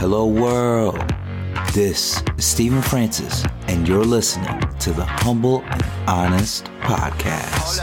Hello world. This is Stephen Francis, and you're listening to the Humble and Honest Podcast.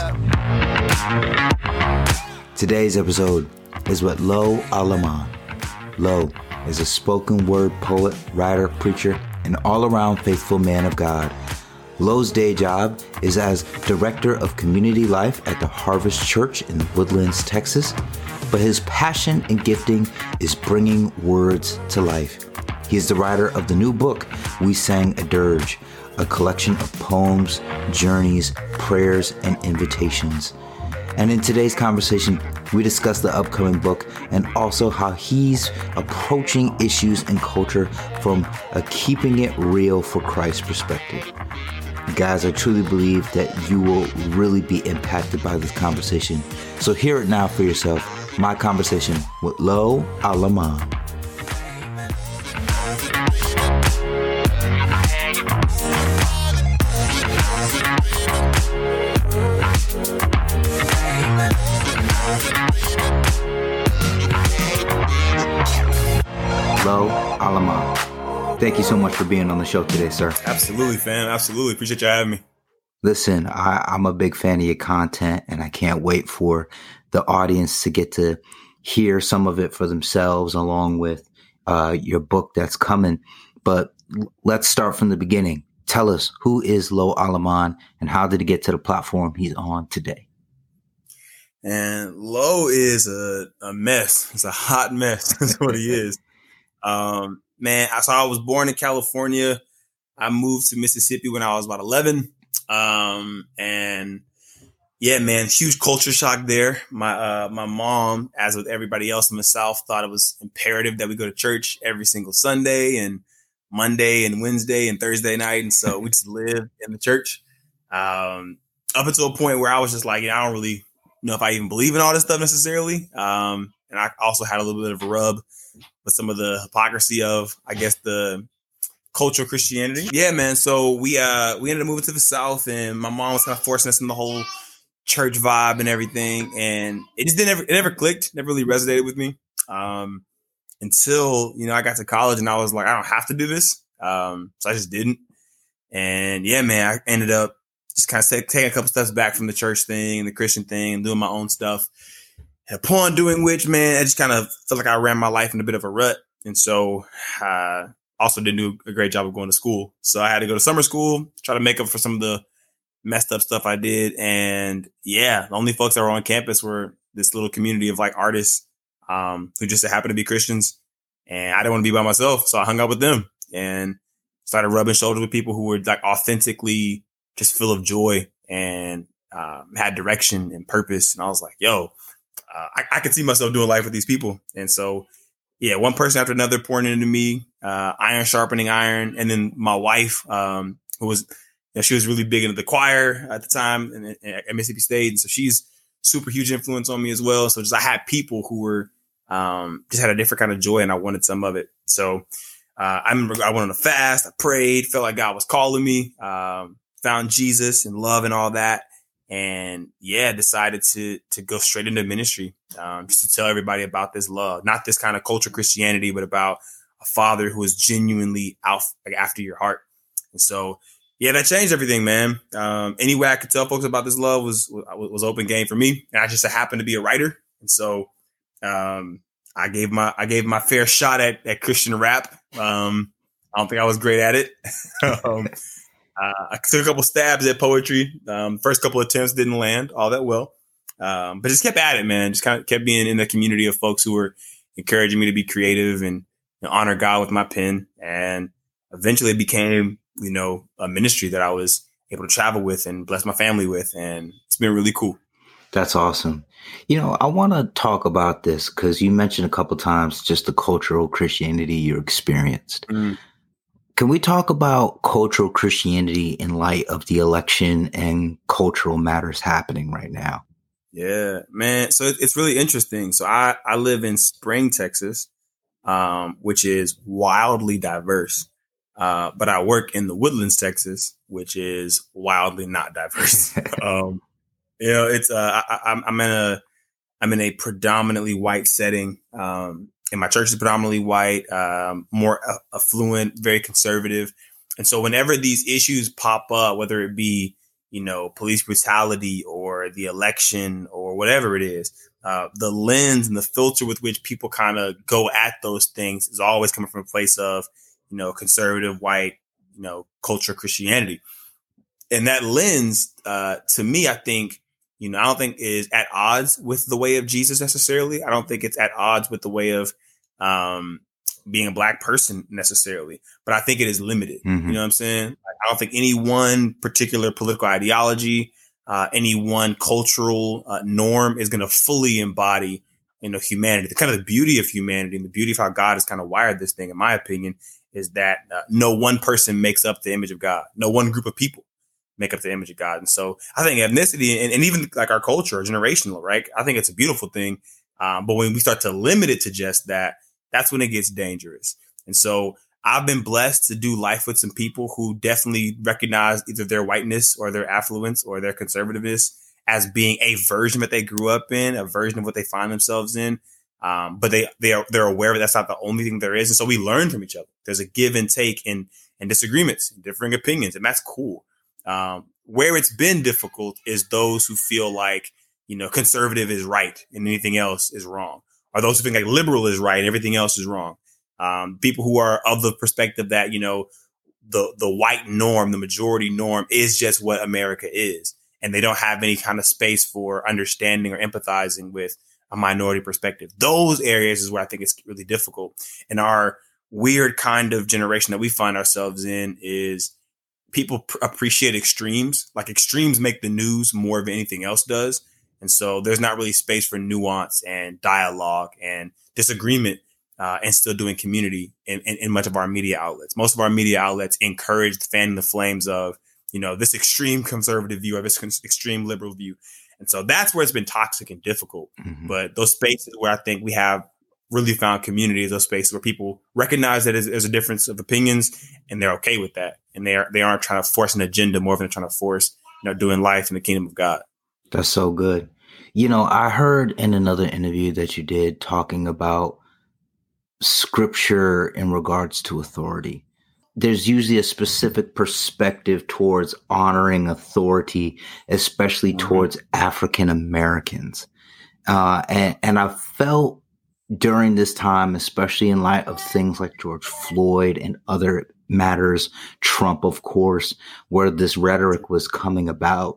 Today's episode is with Lo Alaman. Lo is a spoken word poet, writer, preacher, and all-around faithful man of God. Lo's day job is as Director of Community Life at the Harvest Church in the Woodlands, Texas. But his passion and gifting is bringing words to life. He is the writer of the new book, We Sang a Dirge, a collection of poems, journeys, prayers, and invitations. And in today's conversation, we discuss the upcoming book and also how he's approaching issues and culture from a keeping it real for Christ perspective. Guys, I truly believe that you will really be impacted by this conversation. So hear it now for yourself. My conversation with Lo Alaman. Lo Alaman. Thank you so much for being on the show today, sir. Absolutely, fam. Absolutely. Appreciate you having me. Listen, I'm a big fan of your content, and I can't wait for the audience to get to hear some of it for themselves along with your book that's coming. But let's start from the beginning. Tell us, who is Lo Alaman and how did he get to the platform he's on today? And Lo is a mess. It's a hot mess. That's what he is. Man, so I was born in California. I moved to Mississippi when I was about 11. And yeah, man, huge culture shock there. My mom, as with everybody else in the South, thought it was imperative that we go to church every single Sunday and Monday and Wednesday and Thursday night. And so we just lived in the church, up until a point where I was just like, I don't really know if I even believe in all this stuff necessarily. And I also had a little bit of a rub with some of the hypocrisy of, I guess, the cultural Christianity. Yeah, man. So we ended up moving to the South, and my mom was kind of forcing us in the whole church vibe and everything. And it never clicked, never really resonated with me. Until, I got to college and I was like, I don't have to do this. So I just didn't. And yeah, man, I ended up just kind of taking a couple steps back from the church thing and the Christian thing and doing my own stuff. And upon doing which, man, I just kind of felt like I ran my life in a bit of a rut. And so also didn't do a great job of going to school. So I had to go to summer school, try to make up for some of the messed up stuff I did. And yeah, the only folks that were on campus were this little community of like artists who just happened to be Christians. And I didn't want to be by myself. So I hung out with them and started rubbing shoulders with people who were like authentically just full of joy and had direction and purpose. And I was like, yo, I could see myself doing life with these people. And so, yeah, one person after another pouring into me, iron sharpening iron. And then my wife, who was, she was really big into the choir at the time at Mississippi State. And so she's super huge influence on me as well. So just I had people who were just had a different kind of joy, and I wanted some of it. So I remember I went on a fast. I prayed, felt like God was calling me, found Jesus and love and all that. And yeah, decided to go straight into ministry, just to tell everybody about this love, not this kind of culture Christianity, but about a father who is genuinely out like, after your heart. And so, yeah, that changed everything, man. Any way I could tell folks about this love was open game for me. And I just happened to be a writer. And so, I gave my fair shot at Christian rap. I don't think I was great at it. I took a couple stabs at poetry. First couple attempts didn't land all that well. But just kept at it, man. Just kind of kept being in the community of folks who were encouraging me to be creative and honor God with my pen. And eventually it became, a ministry that I was able to travel with and bless my family with. And it's been really cool. That's awesome. I want to talk about this because you mentioned a couple times just the cultural Christianity you experienced. Mm. Can we talk about cultural Christianity in light of the election and cultural matters happening right now? Yeah, man. So it's really interesting. So I live in Spring, Texas, which is wildly diverse. But I work in the Woodlands, Texas, which is wildly not diverse. It's I'm in a predominantly white setting, and and my church is predominantly white, more affluent, very conservative. And so whenever these issues pop up, whether it be, police brutality or the election or whatever it is, the lens and the filter with which people kind of go at those things is always coming from a place of, conservative, white, culture, Christianity. And that lens, to me, I think, I don't think is at odds with the way of Jesus necessarily. I don't think it's at odds with the way of being a Black person necessarily, but I think it is limited. Mm-hmm. You know what I'm saying? Like, I don't think any one particular political ideology, any one cultural norm is going to fully embody, humanity. The kind of the beauty of humanity and the beauty of how God has kind of wired this thing, in my opinion, is that no one person makes up the image of God. No one group of people make up the image of God. And so I think ethnicity and even like our culture, generational, right? I think it's a beautiful thing. But when we start to limit it to just that, that's when it gets dangerous. And so I've been blessed to do life with some people who definitely recognize either their whiteness or their affluence or their conservativeness as being a version that they grew up in, a version of what they find themselves in. But they're aware that that's not the only thing there is. And so we learn from each other. There's a give and take and disagreements, and differing opinions, and that's cool. Where it's been difficult is those who feel like, conservative is right and anything else is wrong, or those who think like liberal is right and everything else is wrong. People who are of the perspective that, the white norm, the majority norm is just what America is. And they don't have any kind of space for understanding or empathizing with a minority perspective. Those areas is where I think it's really difficult. And our weird kind of generation that we find ourselves in is people appreciate extremes. Like extremes make the news more than anything else does. And so there's not really space for nuance and dialogue and disagreement and still doing community in much of our media outlets. Most of our media outlets encourage fanning the flames of, this extreme conservative view or this extreme liberal view. And so that's where it's been toxic and difficult. Mm-hmm. But those spaces where I think we have really found community is those spaces where people recognize that there's a difference of opinions and they're okay with that. And they aren't trying to force an agenda more than they're trying to force, doing life in the kingdom of God. That's so good. I heard in another interview that you did talking about scripture in regards to authority. There's usually a specific perspective towards honoring authority, especially towards African Americans. And I felt during this time, especially in light of things like George Floyd and other matters, Trump, of course, where this rhetoric was coming about,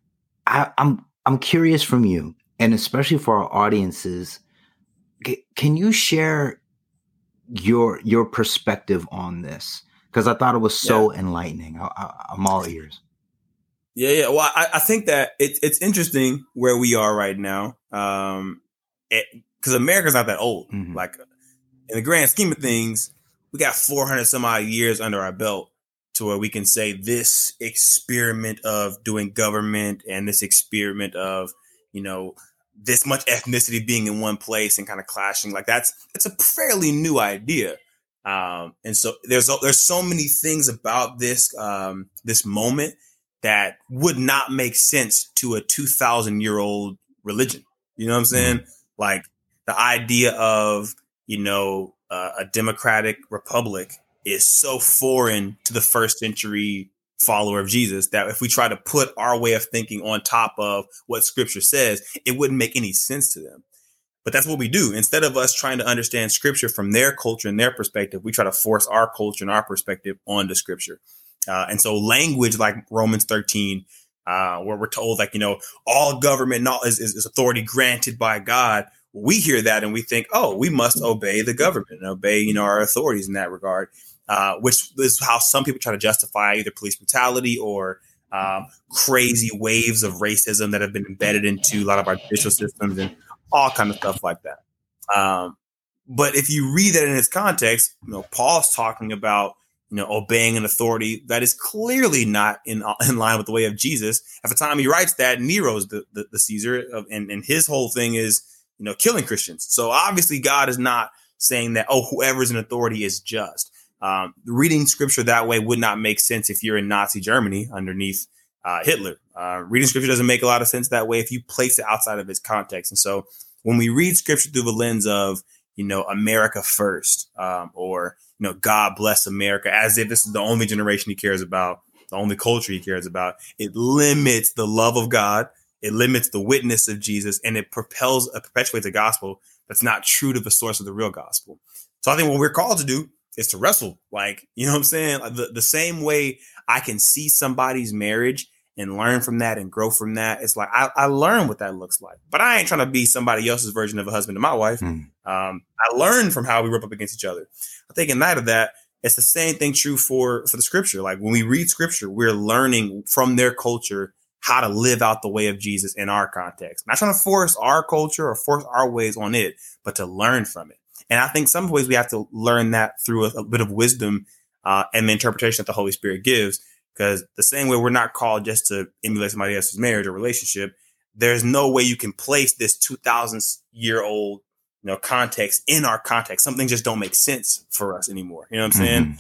I'm curious from you, and especially for our audiences, can you share your perspective on this? Because I thought it was so enlightening. I'm all ears. Yeah. Well, I think that it's interesting where we are right now, because America's not that old. Mm-hmm. Like in the grand scheme of things, we got 400 some odd years under our belt to where we can say this experiment of doing government and this experiment of, this much ethnicity being in one place and kind of clashing, like it's a fairly new idea. And so there's so many things about this moment that would not make sense to a 2,000-year-old religion. You know what I'm saying? Mm-hmm. Like the idea of, a democratic republic is so foreign to the first century follower of Jesus that if we try to put our way of thinking on top of what scripture says, it wouldn't make any sense to them. But that's what we do. Instead of us trying to understand scripture from their culture and their perspective, we try to force our culture and our perspective onto scripture. And so language like Romans 13, where we're told like, all government is authority granted by God. We hear that and we think, oh, we must obey the government and obey, our authorities in that regard, which is how some people try to justify either police brutality or crazy waves of racism that have been embedded into a lot of our judicial systems and all kind of stuff like that. But if you read that in its context, Paul's talking about, obeying an authority that is clearly not in line with the way of Jesus. At the time he writes that, Nero's the Caesar, and his whole thing is, killing Christians. So obviously God is not saying that, whoever's in authority is just. Reading scripture that way would not make sense if you're in Nazi Germany underneath Hitler. Reading scripture doesn't make a lot of sense that way if you place it outside of its context. And so when we read scripture through the lens of, America first, or, God bless America, as if this is the only generation he cares about, the only culture he cares about. It limits the love of God. It limits the witness of Jesus, and it perpetuates a gospel that's not true to the source of the real gospel. So I think what we're called to do is to wrestle, like, you know what I'm saying? Like the same way I can see somebody's marriage and learn from that and grow from that. It's like, I learn what that looks like, but I ain't trying to be somebody else's version of a husband to my wife. I learn from how we rub up against each other. I think in light of that, it's the same thing true for the scripture. Like when we read scripture, we're learning from their culture how to live out the way of Jesus in our context. Not trying to force our culture or force our ways on it, but to learn from it. And I think some ways we have to learn that through a bit of wisdom and the interpretation that the Holy Spirit gives. Because the same way we're not called just to emulate somebody else's marriage or relationship, there's no way you can place this 2,000-year-old context in our context. Some things just don't make sense for us anymore. You know what I'm saying?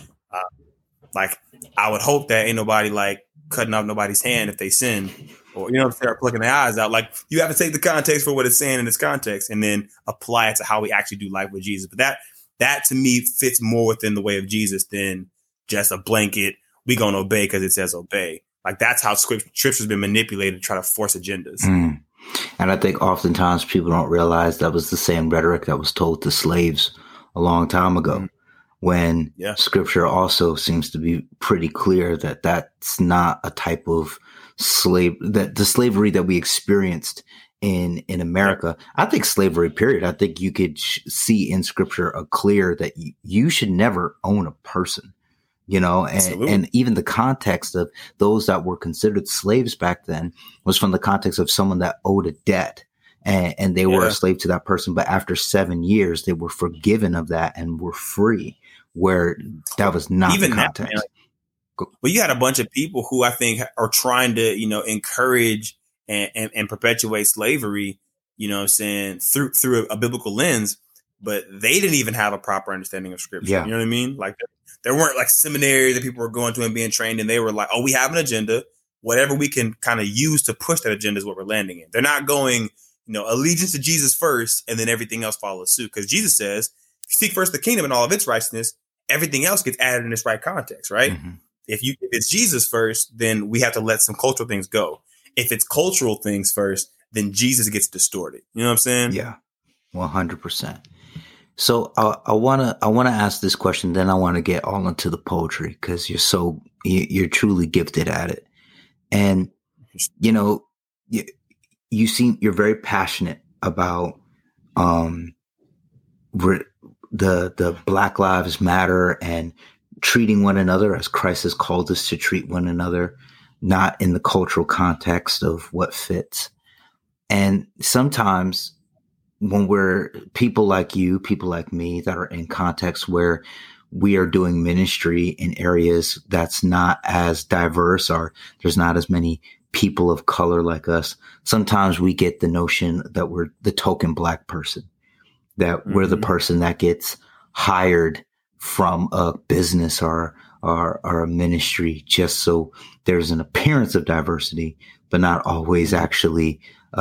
Like, I would hope that ain't nobody like cutting off nobody's hand if they sin, or, start plucking their eyes out. Like, you have to take the context for what it's saying in its context and then apply it to how we actually do life with Jesus. But that to me fits more within the way of Jesus than just a blanket, we gonna obey because it says obey. Like, that's how scripture's been manipulated to try to force agendas. And I think oftentimes people don't realize that was the same rhetoric that was told to slaves a long time ago, when scripture also seems to be pretty clear that that's not a type of that the slavery that we experienced in America. I think slavery, period. I think you could see in scripture a clear that you should never own a person. And even the context of those that were considered slaves back then was from the context of someone that owed a debt, and they were a slave to that person. But after 7 years, they were forgiven of that and were free, where that was not even the context. Well, you had a bunch of people who I think are trying to, encourage and perpetuate slavery, through a biblical lens, but they didn't even have a proper understanding of scripture. You know what I mean? Like, there weren't like seminaries that people were going to and being trained, and they were like, oh, we have an agenda. Whatever we can kind of use to push that agenda is what we're landing in. They're not going, allegiance to Jesus first, and then everything else follows suit. Because Jesus says, if you seek first the kingdom and all of its righteousness, everything else gets added in its right context, right? If it's Jesus first, then we have to let some cultural things go. If it's cultural things first, then Jesus gets distorted. You know what I'm saying? Yeah, 100%. So I want to ask this question, then I want to get all into the poetry, because you're truly gifted at it. And, you're very passionate about the Black Lives Matter and treating one another as Christ has called us to treat one another, not in the cultural context of what fits. And sometimes when we're people like you, people like me that are in contexts where we are doing ministry in areas that's not as diverse, or there's not as many people of color like us, sometimes we get the notion that we're the token Black person, that we're the person that gets hired from a business or a ministry just so there's an appearance of diversity, but not always actually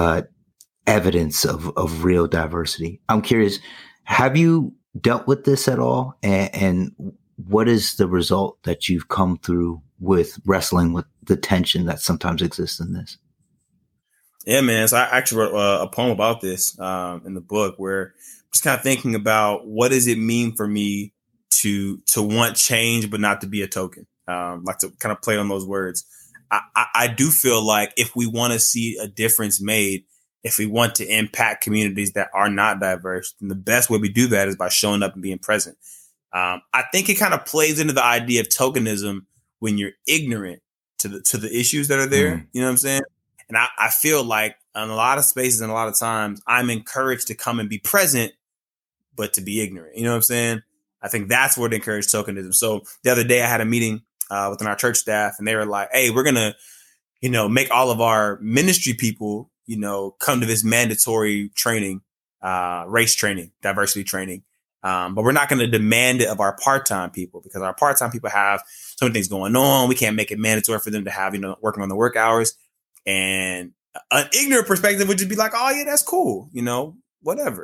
evidence of real diversity. I'm curious, have you dealt with this at all? And what is the result that you've come through with wrestling with the tension that sometimes exists in this? Yeah, man. So I actually wrote a poem about this in the book, where I'm just kind of thinking about what does it mean for me to want change, but not to be a token, like to kind of play on those words. I do feel like if we want to see a difference made, if we want to impact communities that are not diverse, then the best way we do that is by showing up and being present. I think it kind of plays into the idea of tokenism when you're ignorant to the issues that are there. You know what I'm saying? And I feel like in a lot of spaces and a lot of times I'm encouraged to come and be present, but to be ignorant. You know what I'm saying? I think that's what encouraged tokenism. So the other day I had a meeting within our church staff, and they were like, hey, we're going to, make all of our ministry people, come to this mandatory training, race training, diversity training. But we're not going to demand it of our part-time people, because our part-time people have so many things going on. We can't make it mandatory for them to have, working on the work hours. And an ignorant perspective would just be like, oh yeah, that's cool. Whatever.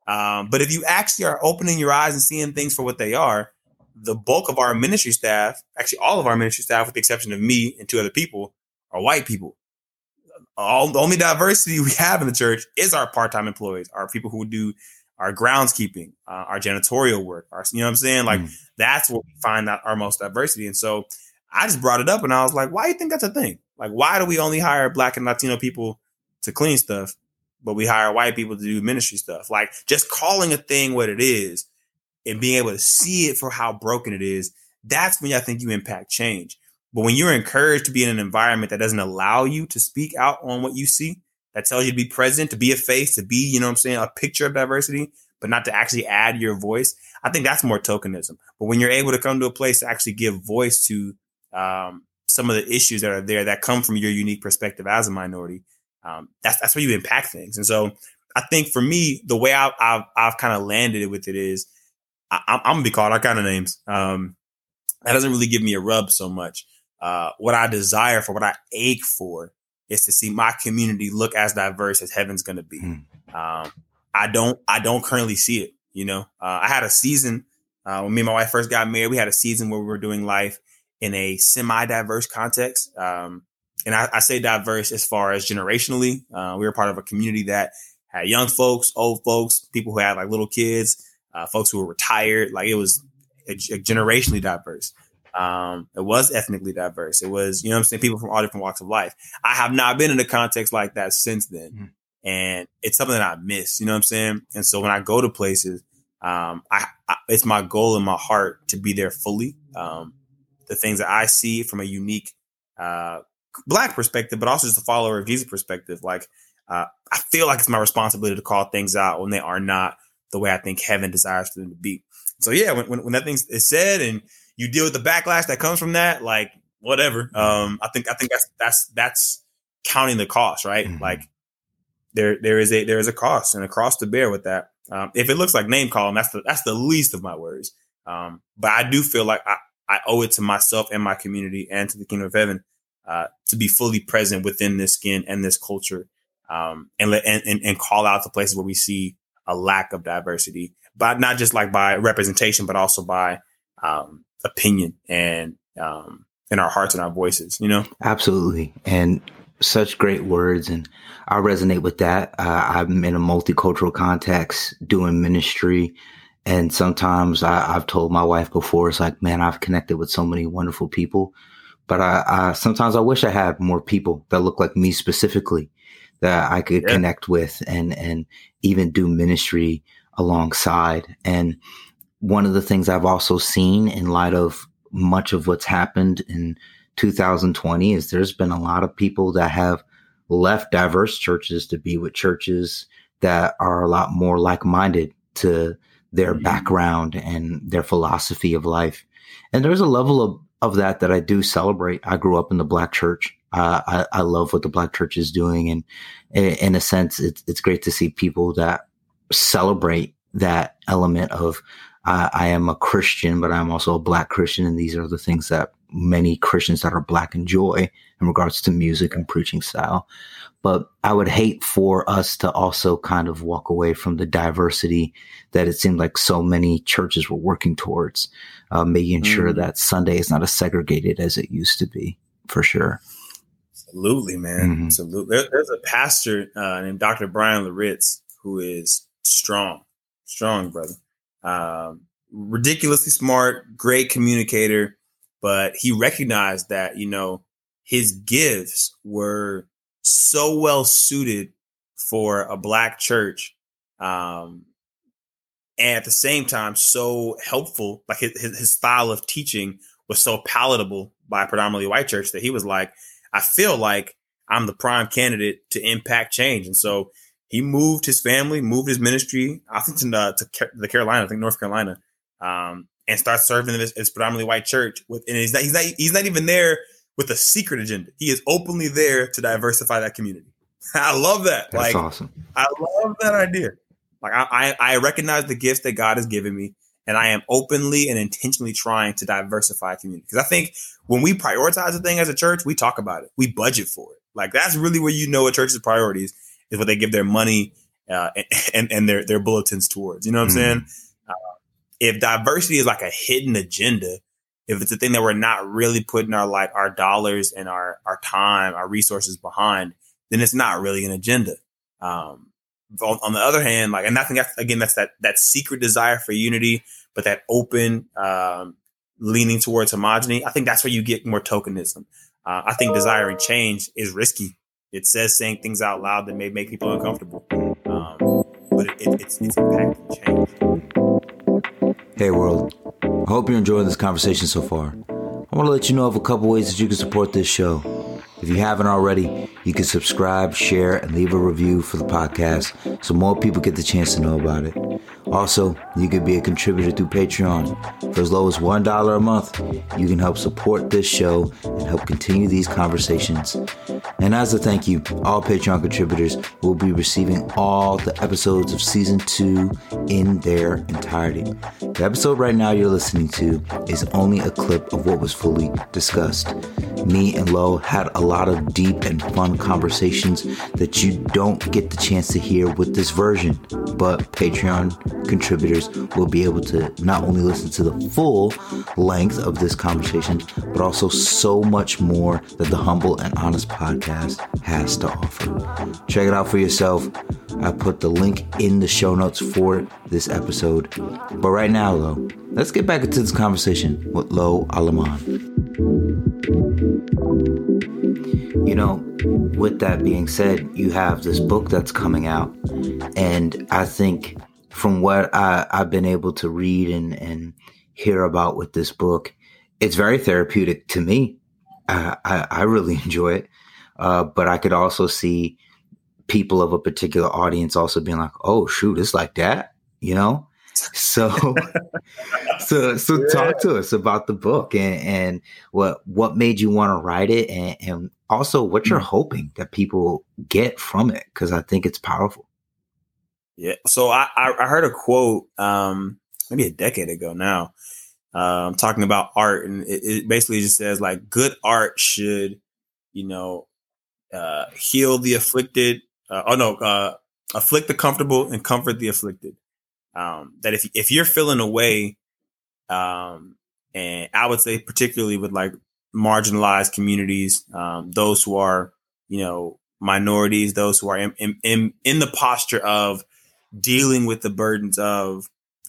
But if you actually are opening your eyes and seeing things for what they are, the bulk of our ministry staff, actually all of our ministry staff, with the exception of me and two other people, are white people. The only diversity we have in the church is our part-time employees, our people who do our groundskeeping, our janitorial work, you know what I'm saying? Like, that's where we find out our most diversity. And so I just brought it up and I was like, why do you think that's a thing? Like, why do we only hire Black and Latino people to clean stuff, but we hire white people to do ministry stuff? Like, just calling a thing what it is and being able to see it for how broken it is, that's when I think you impact change. But when you're encouraged to be in an environment that doesn't allow you to speak out on what you see, that tells you to be present, to be a face, to be, you know what I'm saying, a picture of diversity, but not to actually add your voice, I think that's more tokenism. But when you're able to come to a place to actually give voice to some of the issues that are there that come from your unique perspective as a minority, that's where you impact things. And so I think for me, the way I've kind of landed with it is I'm gonna be called all kind of names. That doesn't really give me a rub so much. What I desire for, what I ache for, is to see my community look as diverse as heaven's going to be. I don't currently see it. You know, I had a season when me and my wife first got married. We had a season where we were doing life in a semi-diverse context. And I say diverse as far as generationally. We were part of a community that had young folks, old folks, people who had like little kids, folks who were retired. Like, it was generationally diverse. It was ethnically diverse. It was, you know what I'm saying, people from all different walks of life. I have not been in a context like that since then. And it's something that I miss, you know what I'm saying? And so when I go to places, it's my goal in my heart to be there fully. The things that I see from a unique Black perspective, but also just a follower of Jesus perspective. Like, I feel like it's my responsibility to call things out when they are not the way I think heaven desires for them to be. So yeah, when that thing is said and you deal with the backlash that comes from that, like, whatever. I think that's counting the cost, right? Like, there is a cost and a cross to bear with that. If it looks like name calling, that's the least of my worries. But I do feel like I owe it to myself and my community and to the kingdom of heaven to be fully present within this skin and this culture, and call out the places where we see a lack of diversity, but not just like by representation, but also by opinion and in our hearts and our voices, you know? Absolutely. And such great words. And I resonate with that. I'm in a multicultural context doing ministry. And sometimes I've told my wife before, it's like, man, I've connected with so many wonderful people, but I sometimes I wish I had more people that look like me specifically that I could connect with and even do ministry alongside. And one of the things I've also seen in light of much of what's happened in 2020 is there's been a lot of people that have left diverse churches to be with churches that are a lot more like-minded to their background and their philosophy of life. And there's a level of that I do celebrate. I grew up in the Black church. I love what the Black church is doing. And in a sense, it's great to see people that celebrate that element of I am a Christian, but I'm also a Black Christian. And these are the things that many Christians that are Black enjoy in regards to music and preaching style. But I would hate for us to also kind of walk away from the diversity that it seemed like so many churches were working towards, making sure that Sunday is not as segregated as it used to be, for sure. Absolutely, man. Absolutely. There's a pastor named Dr. Brian Laritz who is strong, brother. Ridiculously smart, great communicator, but he recognized that, you know, his gifts were so well suited for a Black church, and at the same time so helpful. Like his style of teaching was so palatable by a predominantly white church that he was like, I feel like I'm the prime candidate to impact change. And so he moved his family, moved his ministry, I think to the Carolina, I think North Carolina, and start serving this predominantly white church. And he's not even there with a secret agenda. He is openly there to diversify that community. I love that. That's awesome. I love that idea. Like I recognize the gifts that God has given me, and I am openly and intentionally trying to diversify a community. Because I think when we prioritize a thing as a church, we talk about it. We budget for it. Like, that's really where you know a church's priorities is what they give their money and their bulletins towards. You know what I'm saying? If diversity is like a hidden agenda, if it's a thing that we're not really putting our dollars and our time, our resources behind, then it's not really an agenda. On the other hand, and I think that's that secret desire for unity, but that open leaning towards homogeny. I think that's where you get more tokenism. I think desiring change is risky. It says saying things out loud that may make people uncomfortable, but it's impacting change. Hey world, I hope you're enjoying this conversation so far. I want to let you know of a couple ways that you can support this show. If you haven't already, you can subscribe, share, and leave a review for the podcast so more people get the chance to know about it. Also, you could be a contributor through Patreon. For as low as $1 a month, you can help support this show and help continue these conversations. And as a thank you, all Patreon contributors will be receiving all the episodes of Season 2 in their entirety. The episode right now you're listening to is only a clip of what was fully discussed. Me and Lo had a lot of deep and fun conversations that you don't get the chance to hear with this version, but Patreon contributors will be able to not only listen to the full length of this conversation, but also so much more that the Humble and Honest podcast has to offer. Check it out for yourself. I put the link in the show notes for this episode. But right now, though, let's get back into this conversation with Lo Alaman. You know, with that being said, you have this book that's coming out, and I think from what I've been able to read and hear about with this book, it's very therapeutic to me. I really enjoy it, but I could also see people of a particular audience also being like, "Oh, shoot, it's like that," you know. So talk to us about the book and what made you want to write it, and also what you're hoping that people get from it, because I think it's powerful. Yeah. So I heard a quote maybe a decade ago now, talking about art, and it basically just says like good art should, heal the afflicted. Afflict the comfortable and comfort the afflicted. That if you're feeling away, and I would say particularly with like marginalized communities, those who are, minorities, those who are in the posture of dealing with the burdens of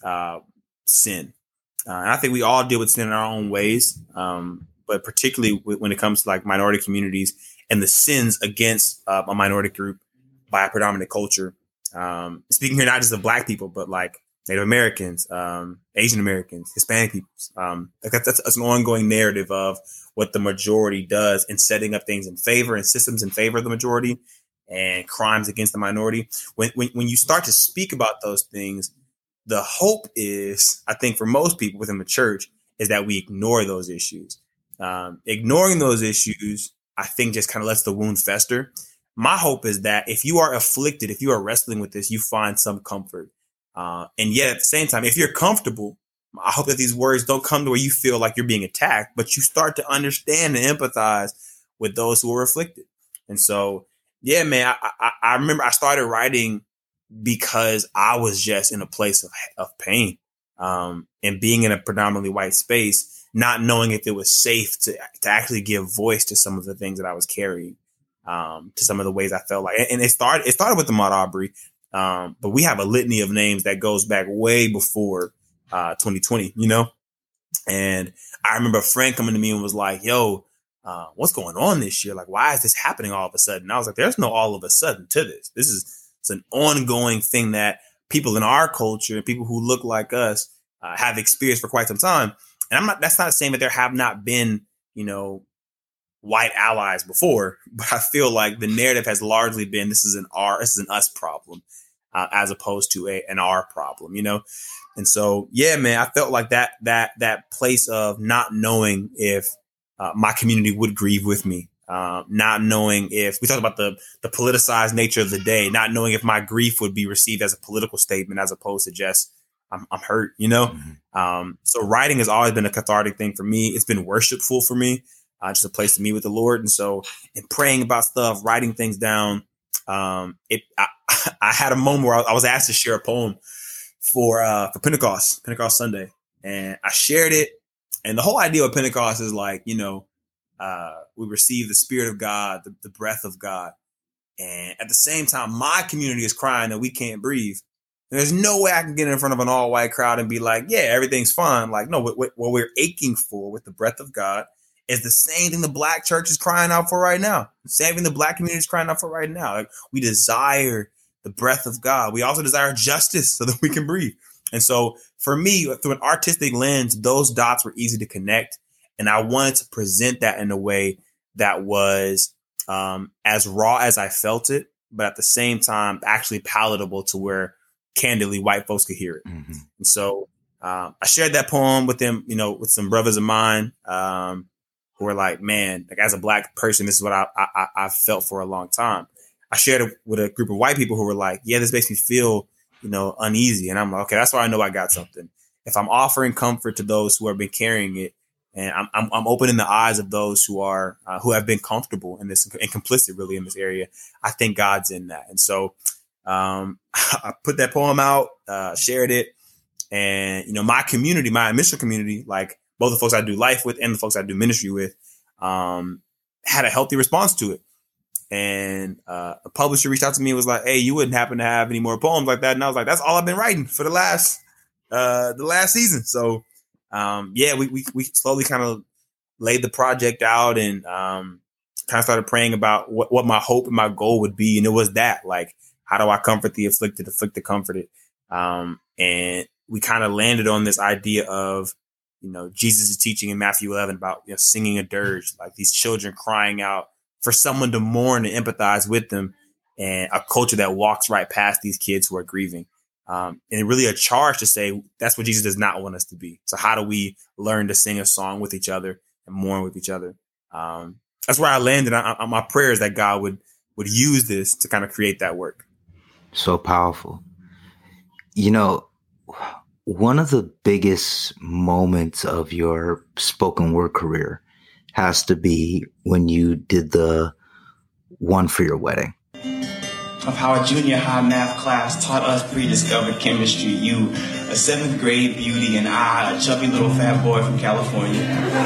sin. And I think we all deal with sin in our own ways, but particularly when it comes to like minority communities and the sins against a minority group by a predominant culture. Speaking here not just of Black people, but like Native Americans, Asian Americans, Hispanic peoples. That's an ongoing narrative of what the majority does in setting up things in favor and systems in favor of the majority and crimes against the minority. When you start to speak about those things, the hope is, I think for most people within the church, is that we ignore those issues. Ignoring those issues, I think, just kind of lets the wound fester. My hope is that if you are afflicted, if you are wrestling with this, you find some comfort. And yet at the same time, if you're comfortable, I hope that these words don't come to where you feel like you're being attacked, but you start to understand and empathize with those who are afflicted. And so, yeah, man, I remember I started writing because I was just in a place of pain, and being in a predominantly white space, not knowing if it was safe to actually give voice to some of the things that I was carrying. To some of the ways I felt like, and it started with Ahmaud Arbery. But we have a litany of names that goes back way before 2020, and I remember a friend coming to me and was like, yo, what's going on this year? Like, why is this happening all of a sudden? And I was like, there's no all of a sudden to this. It's an ongoing thing that people in our culture, people who look like us, have experienced for quite some time. And that's not saying that there have not been, white allies before, but I feel like the narrative has largely been, this is an us problem, as opposed to an our problem, And so, yeah, man, I felt like that place of not knowing if my community would grieve with me, not knowing if we talked about the politicized nature of the day, not knowing if my grief would be received as a political statement as opposed to just I'm hurt, Mm-hmm. So writing has always been a cathartic thing for me. It's been worshipful for me, just a place to meet with the Lord. And so in praying about stuff, writing things down, I had a moment where I was asked to share a poem for Pentecost Sunday, and I shared it. And the whole idea of Pentecost is like, we receive the Spirit of God, the breath of God. And at the same time, my community is crying that we can't breathe. And there's no way I can get in front of an all white crowd and be like, yeah, everything's fine. Like, no, what we're aching for with the breath of God is the same thing the Black church is crying out for right now. The same thing the Black community is crying out for right now. Like, we desire the breath of God. We also desire justice so that we can breathe. And so for me, through an artistic lens, those dots were easy to connect. And I wanted to present that in a way that was as raw as I felt it, but at the same time, actually palatable to where candidly white folks could hear it. Mm-hmm. And so I shared that poem with them, with some brothers of mine who were like, man, like as a Black person, this is what I felt for a long time. I shared it with a group of white people who were like, yeah, this makes me feel, uneasy. And I'm like, okay, that's why I know I got something. If I'm offering comfort to those who have been carrying it, and I'm opening the eyes of those who have been comfortable in this and complicit really in this area, I think God's in that. And so I put that poem out, shared it, and my community, my initial community, like both the folks I do life with and the folks I do ministry with, had a healthy response to it. And a publisher reached out to me and was like, hey, you wouldn't happen to have any more poems like that? And I was like, that's all I've been writing for the last season. So we slowly kind of laid the project out and kind of started praying about what my hope and my goal would be. And it was that, like, how do I comfort the afflicted, afflict the comforted? And we kind of landed on this idea of, Jesus is teaching in Matthew 11 about singing a dirge, like these children crying out for someone to mourn and empathize with them, and a culture that walks right past these kids who are grieving. And really a charge to say that's what Jesus does not want us to be. So how do we learn to sing a song with each other and mourn with each other? That's where I landed. My prayer is that God would use this to kind of create that work. So powerful. One of the biggest moments of your spoken word career has to be when you did the one for your wedding. Of how a junior high math class taught us pre-discovered chemistry. You, a 7th grade beauty, and I, a chubby little fat boy from California.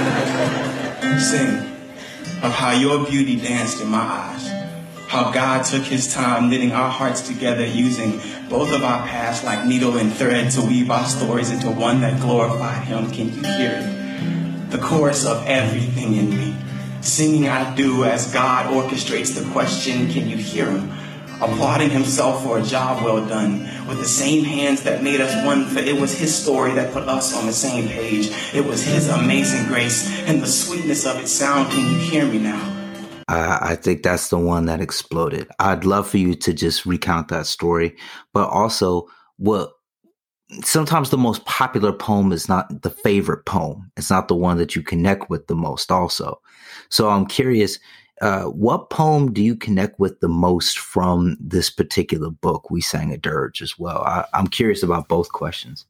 Sing of how your beauty danced in my eyes. How God took his time knitting our hearts together, using both of our pasts like needle and thread to weave our stories into one that glorified him. Can you hear it? The chorus of everything in me. Singing I do as God orchestrates the question, can you hear him? Applauding himself for a job well done, with the same hands that made us one, for it was his story that put us on the same page. It was his amazing grace and the sweetness of its sound. Can you hear me now? I think that's the one that exploded. I'd love for you to just recount that story, but also sometimes the most popular poem is not the favorite poem. It's not the one that you connect with the most also. So I'm curious, what poem do you connect with the most from this particular book, We Sang a Dirge, as well? I'm curious about both questions.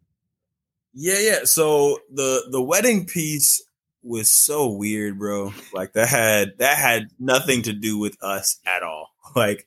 Yeah. So the wedding piece was so weird, bro. Like that had nothing to do with us at all. Like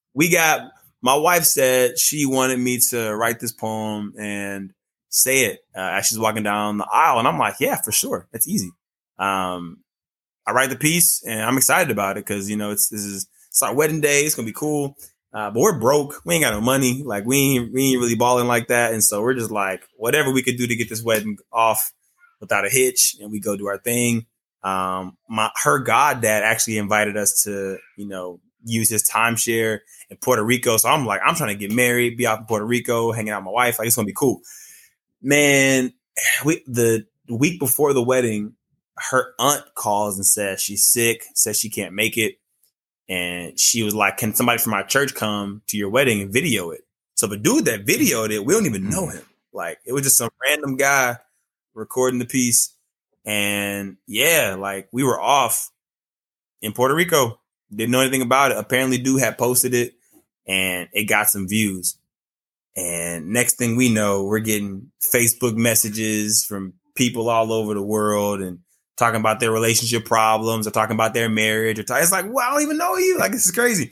my wife said she wanted me to write this poem and say it as she's walking down the aisle. And I'm like, yeah, for sure. It's easy. I write the piece and I'm excited about it because, this is our wedding day. It's going to be cool. But we're broke. We ain't got no money. Like we ain't really balling like that. And so we're just like, whatever we could do to get this wedding off without a hitch, and we go do our thing. Her goddad actually invited us to, use his timeshare in Puerto Rico. So I'm like, I'm trying to get married, be out in Puerto Rico, hanging out with my wife. Like, it's gonna be cool. Man, the week before the wedding, her aunt calls and says she's sick, says she can't make it. And she was like, can somebody from our church come to your wedding and video it? So the dude that videoed it, we don't even know him. Like, it was just some random guy recording the piece. And yeah, like we were off in Puerto Rico. Didn't know anything about it. Apparently dude had posted it and it got some views. And next thing we know, we're getting Facebook messages from people all over the world and talking about their relationship problems or talking about their marriage. It's like, well, I don't even know you. Like, this is crazy.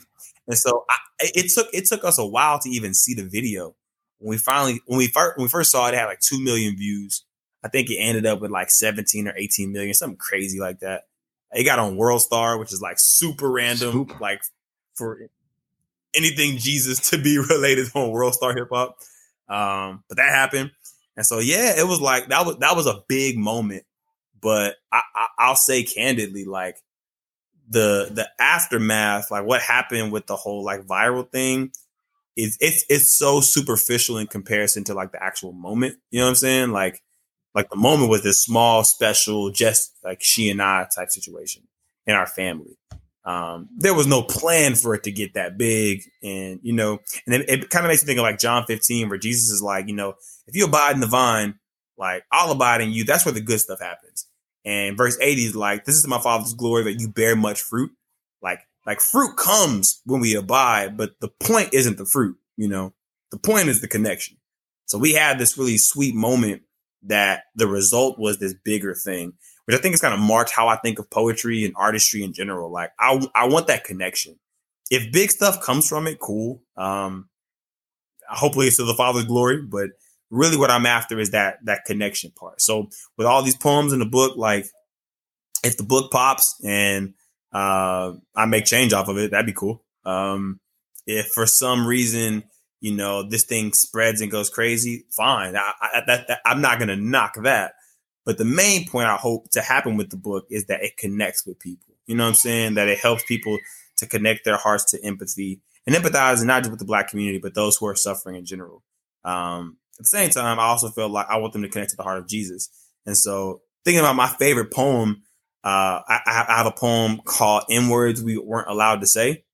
And so it took us a while to even see the video. When we first saw it, it had like 2 million views. I think it ended up with like 17 or 18 million, something crazy like that. It got on World Star, which is like super random, like for anything Jesus to be related on World Star Hip Hop. But that happened. And so, yeah, it was like, that was a big moment. But I'll say candidly, like the aftermath, like what happened with the whole like viral thing it's so superficial in comparison to like the actual moment. You know what I'm saying? Like the moment was this small, special, just like she and I type situation in our family. There was no plan for it to get that big. And, you know, and then it kind of makes me think of like John 15, where Jesus is like, you know, if you abide in the vine, like I'll abide in you. That's where the good stuff happens. And verse 80 is like, this is my Father's glory that you bear much fruit. Like fruit comes when we abide, but the point isn't the fruit, you know, the point is the connection. So we had this really sweet moment that the result was this bigger thing, which I think has kind of marked how I think of poetry and artistry in general. Like I want that connection. If big stuff comes from it, cool. Hopefully it's to the Father's glory, but really what I'm after is that connection part. So with all these poems in the book, like if the book pops and I make change off of it, that'd be cool. If for some reason, you know, this thing spreads and goes crazy, fine. I'm not going to knock that. But the main point I hope to happen with the book is that it connects with people. You know what I'm saying? That it helps people to connect their hearts to empathy and empathize, not just with the Black community, but those who are suffering in general. At the same time, I also feel like I want them to connect to the heart of Jesus. And so thinking about my favorite poem, I have a poem called "In Words We Weren't Allowed to Say,"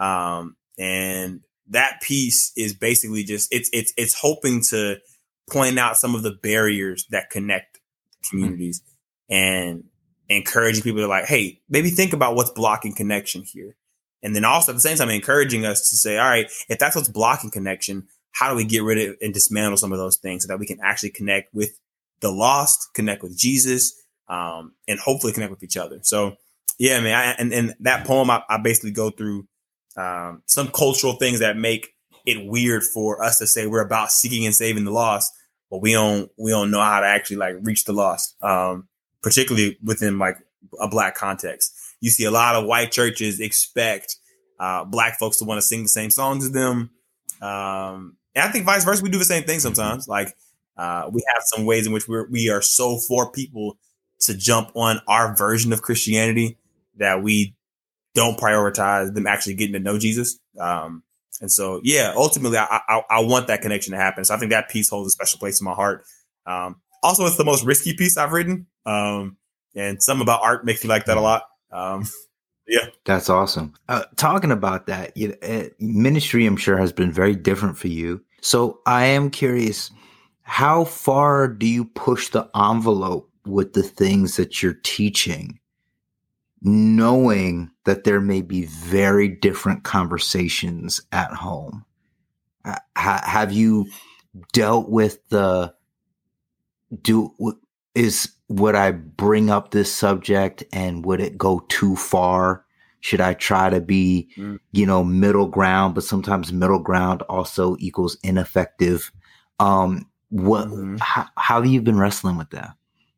and that piece is basically just it's hoping to point out some of the barriers that connect communities and encouraging people to like, hey, maybe think about what's blocking connection here, and then also at the same time encouraging us to say, all right, if that's what's blocking connection, how do we get rid of and dismantle some of those things so that we can actually connect with the lost, connect with Jesus. And hopefully connect with each other. So, yeah, man. And that poem, I basically go through some cultural things that make it weird for us to say we're about seeking and saving the lost, but we don't know how to actually like reach the lost, particularly within like a Black context. You see a lot of white churches expect Black folks to want to sing the same songs as them. And I think vice versa, we do the same thing sometimes. Like we have some ways in which we are so for people to jump on our version of Christianity that we don't prioritize them actually getting to know Jesus. And so, yeah, ultimately, I want that connection to happen. So I think that piece holds a special place in my heart. Also, it's the most risky piece I've written. And something about art makes me like that a lot. Yeah. That's awesome. Talking about that, ministry, I'm sure, has been very different for you. So I am curious, how far do you push the envelope with the things that you're teaching, knowing that there may be very different conversations at home? Have you dealt with would I bring up this subject and would it go too far? Should I try to be, middle ground, but sometimes middle ground also equals ineffective. How have you been wrestling with that?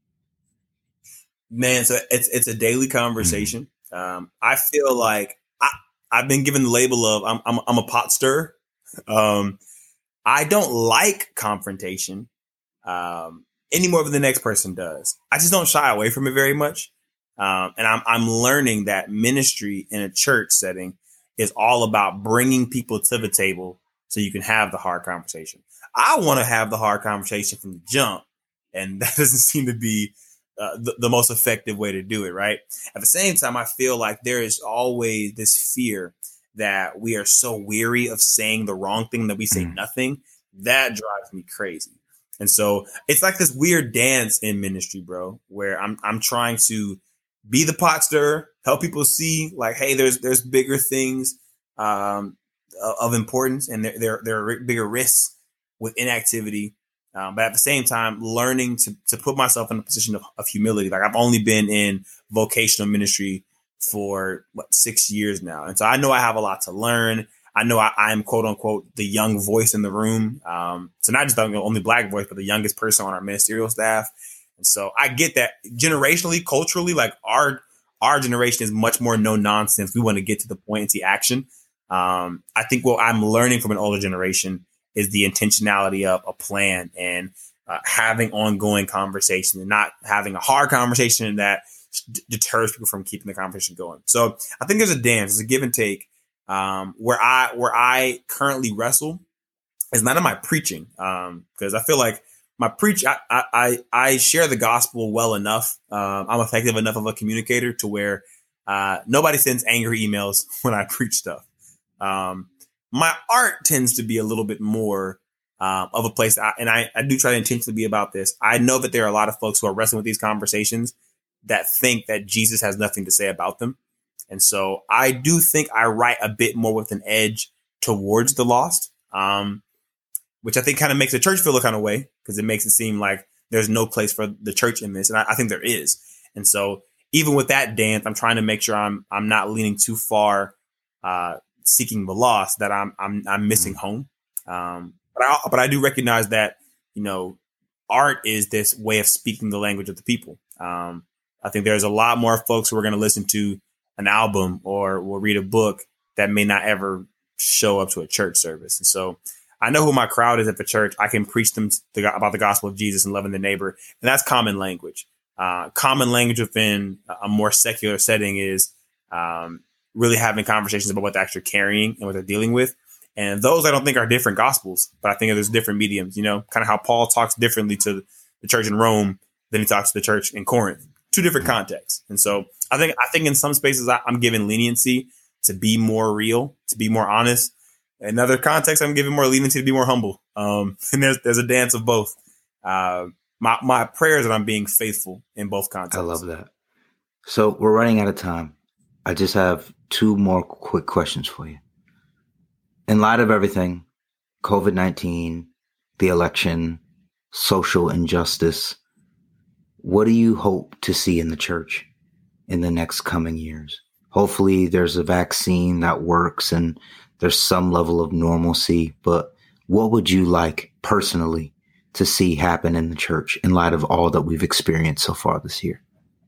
Man, so it's a daily conversation. I feel like I've been given the label of I'm a pot stirrer. I don't like confrontation any more than the next person does. I just don't shy away from it very much. And I'm learning that ministry in a church setting is all about bringing people to the table so you can have the hard conversation. I want to have the hard conversation from the jump, and that doesn't seem to be the most effective way to do it, right? At the same time, I feel like there is always this fear that we are so weary of saying the wrong thing that we say nothing. That drives me crazy. And so it's like this weird dance in ministry, bro, where I'm trying to be the pot stirrer, help people see like, hey, there's bigger things of importance, and there are bigger risks with inactivity. But at the same time, learning to put myself in a position of humility. Like I've only been in vocational ministry for 6 years now. And so I know I have a lot to learn. I know I'm quote unquote the young voice in the room. So not just the only Black voice, but the youngest person on our ministerial staff. And so I get that generationally, culturally, like our generation is much more no nonsense. We want to get to the point and see action. I think what I'm learning from an older generation is the intentionality of a plan and having ongoing conversation and not having a hard conversation that deters people from keeping the conversation going. So I think there's a dance, there's a give and take. Where I currently wrestle is not in my preaching, because I feel like my preach, I share the gospel well enough. I'm effective enough of a communicator to where nobody sends angry emails when I preach stuff. My art tends to be a little bit more of a place, I do try to intentionally be about this. I know that there are a lot of folks who are wrestling with these conversations that think that Jesus has nothing to say about them. And so I do think I write a bit more with an edge towards the lost, which I think kind of makes the church feel a kind of way, because it makes it seem like there's no place for the church in this. And I think there is. And so even with that dance, I'm trying to make sure I'm not leaning too far, seeking the lost, that I'm missing home. But I do recognize that, art is this way of speaking the language of the people. I think there's a lot more folks who are going to listen to an album or will read a book that may not ever show up to a church service. And so I know who my crowd is at the church. I can preach them about the gospel of Jesus and loving the neighbor. And that's common language. Common language within a more secular setting is really having conversations about what they're actually carrying and what they're dealing with. And those I don't think are different gospels, but I think there's different mediums, kind of how Paul talks differently to the church in Rome than he talks to the church in Corinth. Two different contexts. And so I think in some spaces I'm giving leniency to be more real, to be more honest. In other contexts, I'm giving more leniency to be more humble. And there's a dance of both. My prayer is that I'm being faithful in both contexts. I love that. So we're running out of time. I just have 2 more quick questions for you. In light of everything, COVID-19, the election, social injustice, what do you hope to see in the church in the next coming years? Hopefully there's a vaccine that works and there's some level of normalcy, but what would you like personally to see happen in the church in light of all that we've experienced so far this year?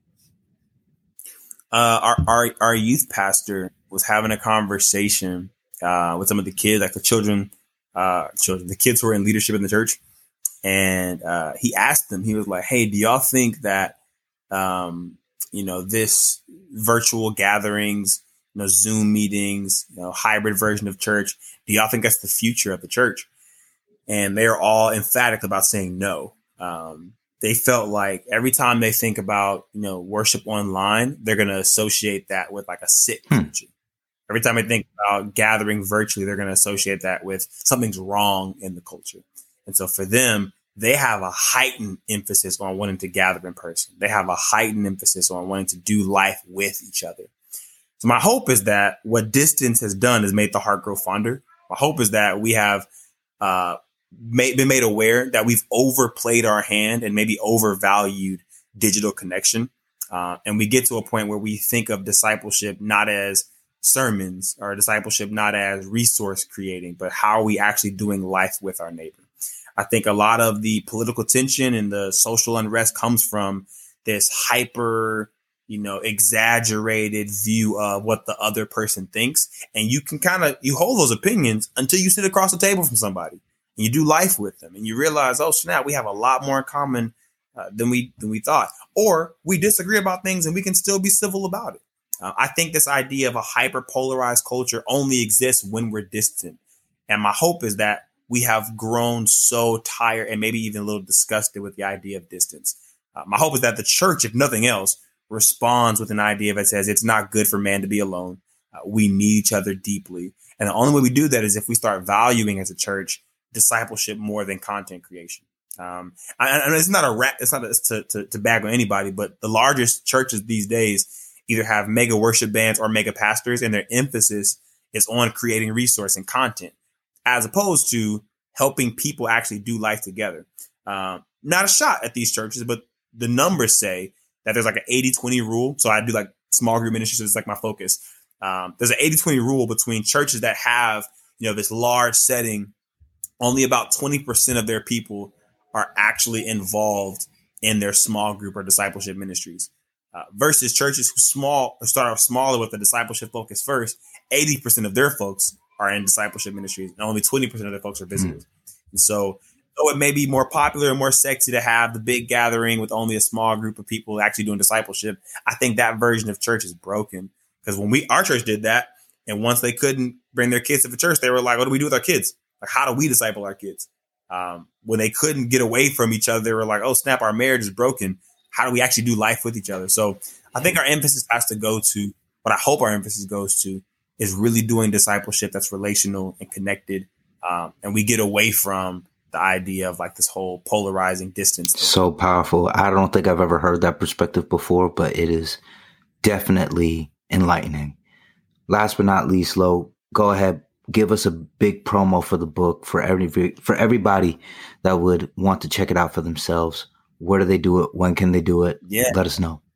Our youth pastor was having a conversation with some of the kids, like the kids who are in leadership in the church. And he asked them, he was like, hey, do y'all think that, this virtual gatherings, Zoom meetings, hybrid version of church, do y'all think that's the future of the church? And they're all emphatic about saying no. They felt like every time they think about, worship online, they're going to associate that with like a sick culture. Every time they think about gathering virtually, they're going to associate that with something's wrong in the culture. And so for them, they have a heightened emphasis on wanting to gather in person. They have a heightened emphasis on wanting to do life with each other. So my hope is that what distance has done is made the heart grow fonder. My hope is that we have been made aware that we've overplayed our hand and maybe overvalued digital connection. And we get to a point where we think of discipleship not as sermons, or discipleship not as resource creating, but how are we actually doing life with our neighbor? I think a lot of the political tension and the social unrest comes from this hyper, exaggerated view of what the other person thinks. And you can you hold those opinions until you sit across the table from somebody and you do life with them and you realize, oh, snap, we have a lot more in common than we thought. Or we disagree about things and we can still be civil about it. I think this idea of a hyper polarized culture only exists when we're distant. And my hope is that we have grown so tired and maybe even a little disgusted with the idea of distance. My hope is that the church, if nothing else, responds with an idea that says it's not good for man to be alone. We need each other deeply. And the only way we do that is if we start valuing as a church discipleship more than content creation. And it's not to bag on anybody, but the largest churches these days either have mega worship bands or mega pastors, and their emphasis is on creating resource and content, as opposed to helping people actually do life together. Not a shot at these churches, but the numbers say that there's like an 80-20 rule. So I do like small group ministry, so it's like my focus. There's an 80-20 rule between churches that have, this large setting. Only about 20% of their people are actually involved in their small group or discipleship ministries. Versus churches who start off smaller with the discipleship focus first, 80% of their folks are in discipleship ministries, and only 20% of their folks are visitors. And so, though it may be more popular and more sexy to have the big gathering with only a small group of people actually doing discipleship, I think that version of church is broken. Because when our church did that, and once they couldn't bring their kids to the church, they were like, what do we do with our kids? Like, how do we disciple our kids? When they couldn't get away from each other, they were like, oh, snap, our marriage is broken. How do we actually do life with each other? So I think our emphasis has to go to, what I hope our emphasis goes to, is really doing discipleship that's relational and connected. And we get away from the idea of like this whole polarizing distance. So powerful. I don't think I've ever heard that perspective before, but it is definitely enlightening. Last but not least, Lo, go ahead, give us a big promo for the book for everybody that would want to check it out for themselves. Where do they do it? When can they do it? Yeah. Let us know.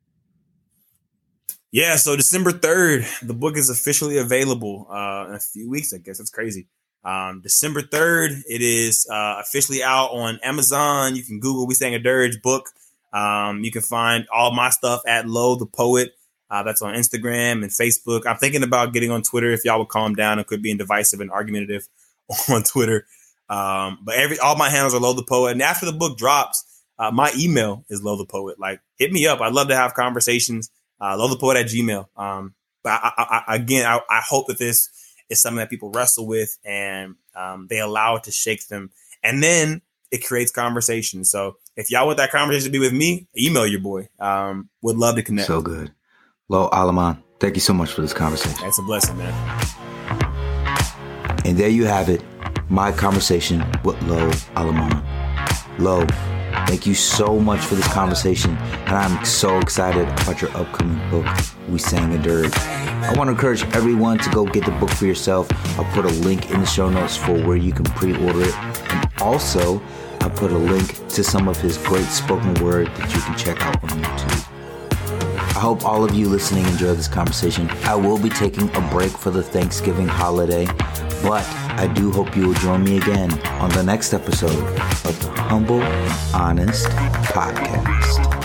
Yeah, so December 3rd, the book is officially available in a few weeks, I guess. That's crazy. December 3rd, it is officially out on Amazon. You can Google We Sang a Dirge book. You can find all my stuff at Lo the Poet. That's on Instagram and Facebook. I'm thinking about getting on Twitter if y'all would calm down. It could be divisive and argumentative on Twitter. But all my handles are Lo the Poet. And after the book drops, my email is Lo the Poet. Like, hit me up. I'd love to have conversations. LoThePoet@gmail. But I hope that this is something that people wrestle with and they allow it to shake them. And then it creates conversation. So if y'all want that conversation to be with me, email your boy. Would love to connect. So good. Lo Alaman, thank you so much for this conversation. It's a blessing, man. And there you have it, my conversation with Lo Alaman. Lo, thank you so much for this conversation, and I'm so excited about your upcoming book, We Sang a Dirge. I want to encourage everyone to go get the book for yourself. I'll put a link in the show notes for where you can pre-order it, and also I'll put a link to some of his great spoken word that you can check out on YouTube. I hope all of you listening enjoy this conversation. I will be taking a break for the Thanksgiving holiday, but I do hope you will join me again on the next episode of the Humble Honest Podcast.